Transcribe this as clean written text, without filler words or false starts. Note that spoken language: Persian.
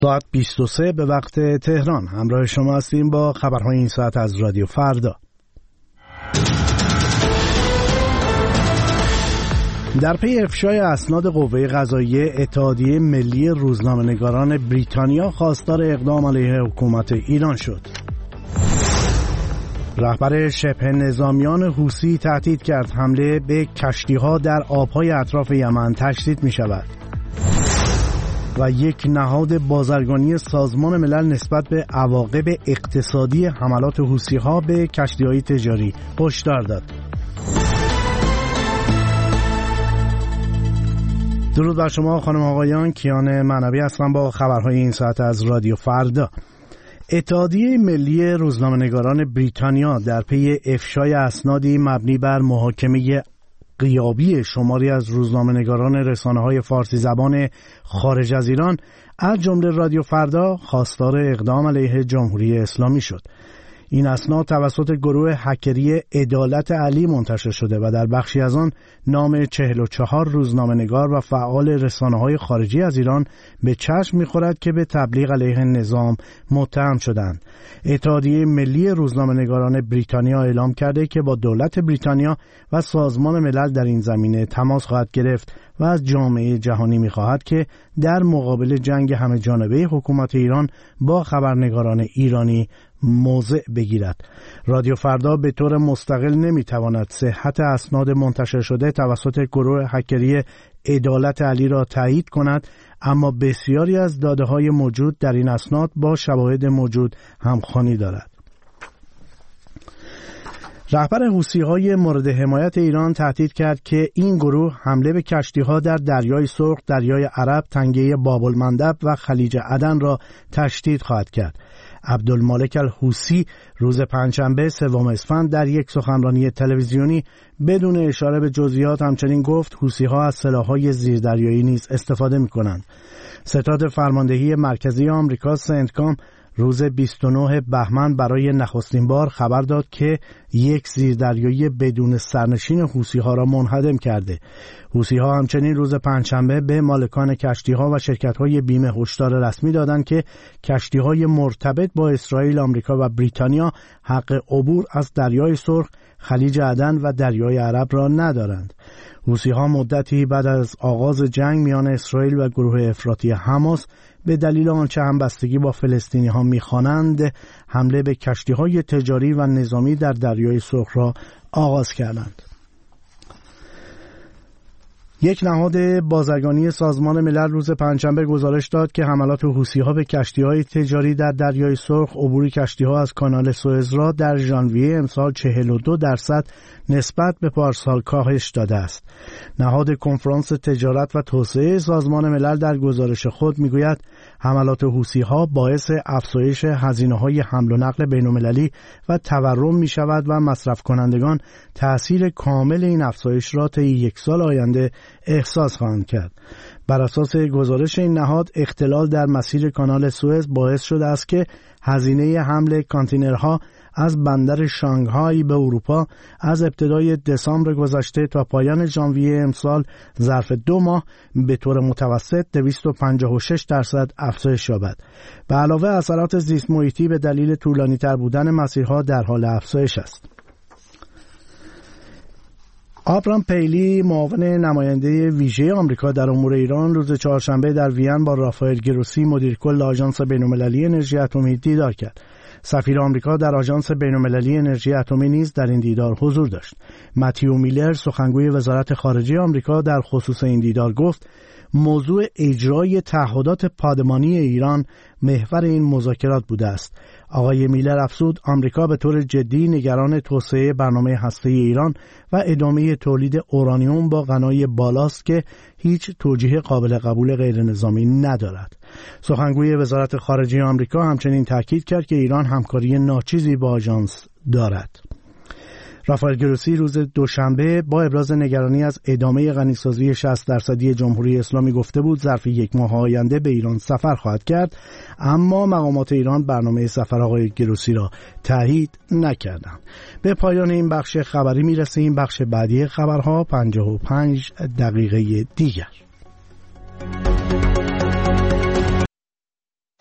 ساعت 23 به وقت تهران. همراه شما هستیم با خبرهای این ساعت از رادیو فردا. در پی افشای اسناد قوه قضاییه، اتحادیه ملی روزنامه‌نگاران بریتانیا خواستار اقدام علیه حکومت ایران شد. رهبر شبه نظامیان حوثی تهدید کرد حمله به کشتی‌ها در آب‌های اطراف یمن تشدید می‌شود. و یک نهاد بازرگانی سازمان ملل نسبت به عواقب اقتصادی حملات حوثی‌ها به کشتی‌های تجاری هشدار داد. درود بر شما خانم آقایان، کیان معنوی هستم با خبرهای این ساعت از رادیو فردا. اتحادیه ملی روزنامه‌نگاران بریتانیا در پی افشای اسنادی مبنی بر محاکمه غیابی شماری از روزنامه‌نگاران رسانه‌های فارسی زبان خارج از ایران از جمله رادیو فردا خواستار اقدام علیه جمهوری اسلامی شد. این اسناد توسط گروه هکری عدالت علی منتشر شده و در بخشی از آن نام 44 روزنامه‌نگار و فعال رسانه‌های خارجی از ایران به چشم می‌خورد که به تبلیغ علیه نظام متهم شدند. اتحادیه ملی روزنامه‌نگاران بریتانیا اعلام کرده که با دولت بریتانیا و سازمان ملل در این زمینه تماس خواهد گرفت و از جامعه جهانی می‌خواهد که در مقابل جنگ همه جانبه حکومت ایران با خبرنگاران ایرانی موضع بگیرد. رادیو فردا به طور مستقل نمیتواند صحت اسناد منتشر شده توسط گروه هکری عدالت علی را تایید کند، اما بسیاری از داده‌های موجود در این اسناد با شواهد موجود همخوانی دارد. رهبر حوثی‌های مورد حمایت ایران تهدید کرد که این گروه حمله به کشتی‌ها در دریای سرخ، دریای عرب، تنگه باب‌المندب و خلیج عدن را تشدید خواهد کرد. عبدالمالک الحوثی روز پنجشنبه 3 اسفند در یک سخنرانی تلویزیونی بدون اشاره به جزئیات همچنین گفت حوثی‌ها از سلاح‌های زیردریایی نیز استفاده می‌کنند. ستاد فرماندهی مرکزی آمریکا سنتکام روز 29 بهمن برای نخستین بار خبر داد که یک زیردریایی بدون سرنشین حوثی‌ها را منهدم کرده. حوثی‌ها همچنین روز پنجشنبه به مالکان کشتی‌ها و شرکت‌های بیمه هشدار رسمی دادند که کشتی‌های مرتبط با اسرائیل، آمریکا و بریتانیا حق عبور از دریای سرخ، خلیج عدن و دریای عرب را ندارند. حوثی‌ها مدتی بعد از آغاز جنگ میان اسرائیل و گروه افراطی حماس به دلیل آنچه همبستگی با فلسطینی‌ها می‌خوانند حمله به کشتی‌های تجاری و نظامی در دریای سرخ را آغاز کردند. یک نهاد بازرگانی سازمان ملل روز پنجشنبه گزارش داد که حملات حوثی‌ها به کشتی‌های تجاری در دریای سرخ، عبور کشتی‌ها از کانال سوئز را در ژانویه امسال 42% نسبت به پارسال کاهش داده است. نهاد کنفرانس تجارت و توسعه سازمان ملل در گزارش خود می‌گوید حملات حوثی‌ها باعث افزایش هزینه‌های حمل و نقل بین‌المللی و تورم می‌شود و مصرف کنندگان تأثیر کامل این افزایش را طی یک سال آینده احساس خواهند کرد. بر اساس گزارش این نهاد، اختلال در مسیر کانال سوئز باعث شده است که هزینه حمل کانتینرها از بندر شانگهای به اروپا از ابتدای دسامبر گذشته تا پایان ژانویه امسال ظرف 2 ماه به طور متوسط 256% افزایش یابد. به علاوه اثرات زیست محیطی به دلیل طولانی‌تر بودن مسیرها در حال افزایش است. آبرام پیلی، معاون نماینده ویژه آمریکا در امور ایران، روز چهارشنبه در وین با رافائل گروسی، مدیر کل آژانس بین‌المللی انرژی اتمی دیدار کرد. سفیر آمریکا در آژانس بین‌المللی انرژی اتمی نیز در این دیدار حضور داشت. متیو میلر، سخنگوی وزارت خارجه آمریکا، در خصوص این دیدار گفت موضوع اجرای تعهدات پادمانی ایران محور این مذاکرات بوده است. آقای میلر افزود آمریکا به طور جدی نگران توسعه برنامه هسته‌ای ایران و ادامه تولید اورانیوم با غنای بالاست که هیچ توجیه قابل قبول غیر نظامی ندارد. سخنگوی وزارت خارجه آمریکا همچنین تاکید کرد که ایران همکاری ناچیزی با آژانس دارد. رافائل گروسی روز دوشنبه با ابراز نگرانی از ادامه غنیسازی 60% جمهوری اسلامی گفته بود ظرف 1 ماه آینده به ایران سفر خواهد کرد، اما مقامات ایران برنامه سفر آقای گروسی را تایید نکردند. به پایان این بخش خبری میرسیم. بخش بعدی خبرها 55 دقیقه دیگر.